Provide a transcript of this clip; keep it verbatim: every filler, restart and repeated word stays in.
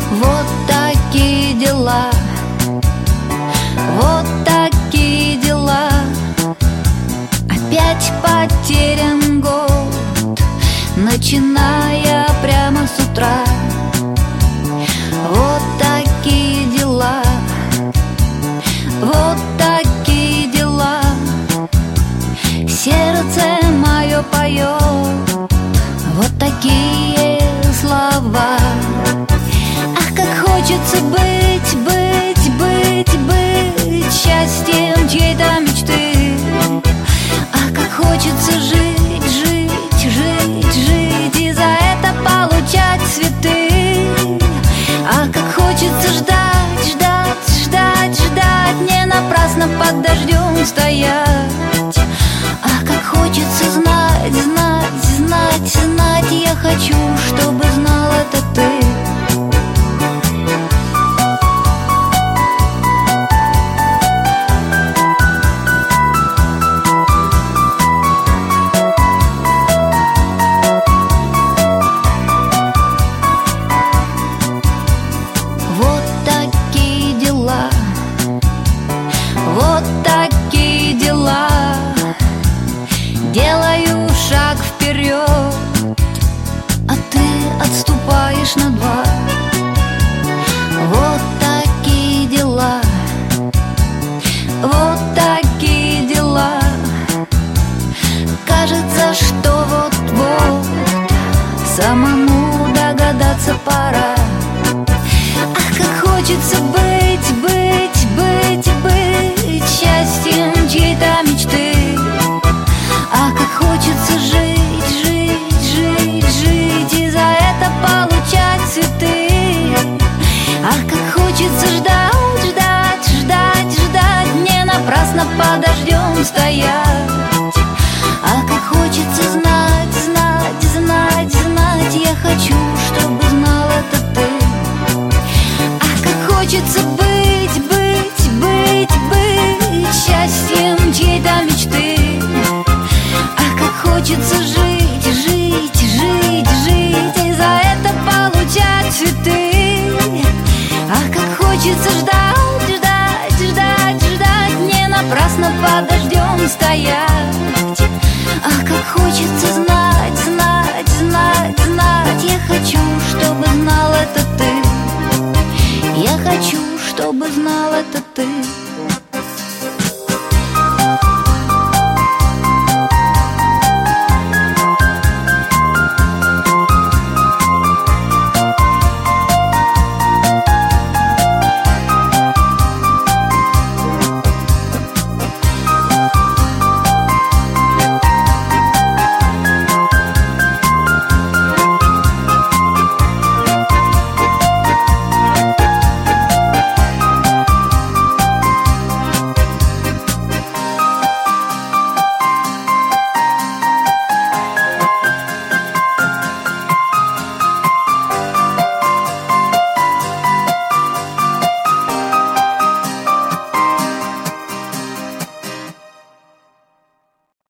Вот такие дела, вот такие дела. Опять потерян год, начиная прямо с утра. Вот такие дела, вот такие дела. Сердце мое поет вот такие слова. Ах, как хочется быть, быть, быть, быть счастьем чьей-то мечты. Ах, как хочется жить, жить, жить, жить и за это получать цветы. Ах, как хочется ждать, ждать, ждать, ждать, не напрасно под дождем стоять. Ах, как хочется знать, знать, знать, знать. Я хочу, чтобы знал это ты. Вот такие дела, вот такие дела. Делаю шаг вперед, а ты отступаешь на два. Вот такие дела, вот такие дела. Кажется, что вот-вот самому догадаться пора. Ах, как хочется быть, быть, быть, быть счастьем чьей-то мечты. Ах, как хочется жить, жить, жить, жить и за это получать цветы. Ах, как хочется ждать, ждать, ждать, ждать, не напрасно под дождем стоять. Ах, как хочется знать, знать, знать, знать. Я хочу, чтобы знал это ты. Ах, как хочется быть, быть, быть, быть счастьем чьей-то мечты. Хочется жить, жить, жить, жить и за это получать цветы. Ах, как хочется ждать, ждать, ждать, ждать, не напрасно под дождем стоять. Ах, как хочется знать, знать, знать, знать. Я хочу, чтобы знал это